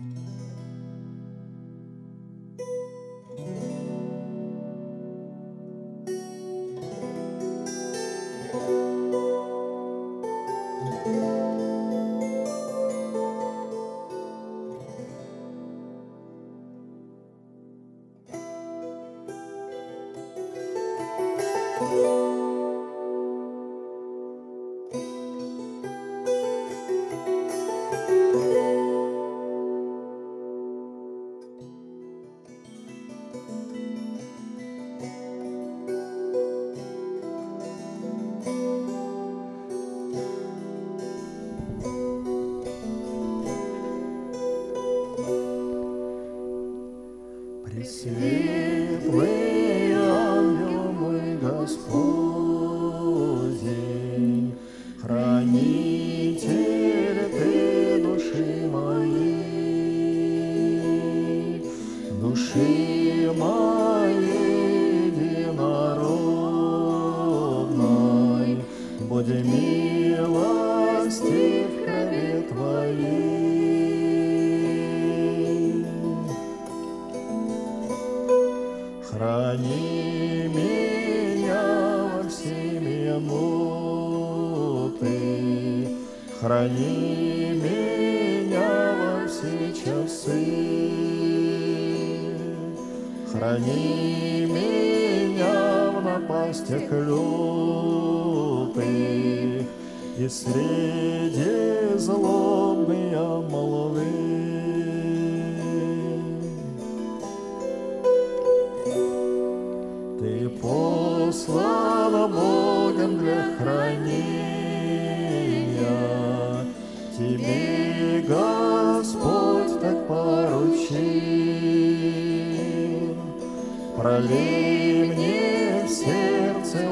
Пресветлый ангел мой Господень, хранитель ты души моей, единородной, будь милостив к крови твоей. Храни меня во все минуты, храни меня во все часы, храни меня в напастях лютых и среди злобной молвы. Ты послан Богом для хранения, тебе Господь так поручил. Пролей мне в сердце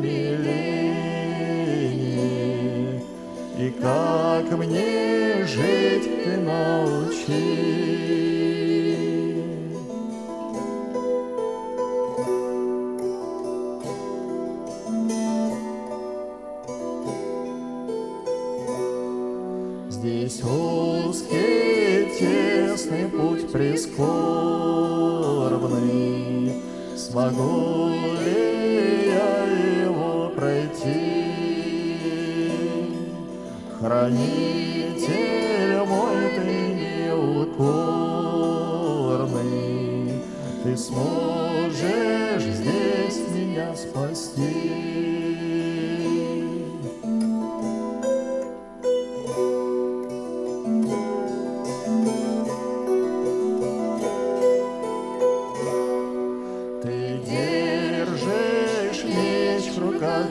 умиление, и как мне жить ты научи. Здесь узкий, тесный путь прискорбный, смогу ли я его пройти? Хранитель мой, ты неукорный, ты сможешь здесь меня спасти. Как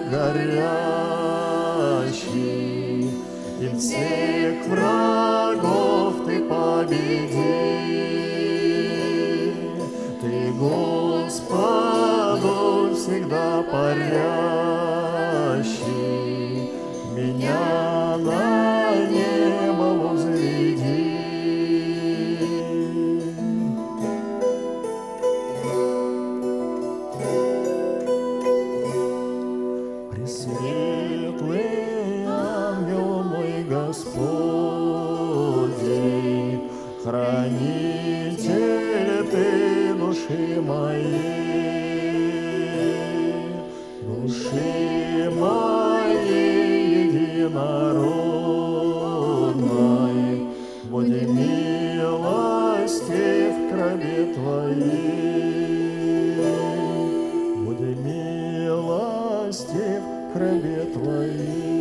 горящий, и всех врагов ты победи. Ты Господу всегда парящий, меня на небо возведи. Пресветлый ангел мой Господень, хранитель ты души моей, единородной, будь милостив к крови твоей, будь милостив к крови твоей.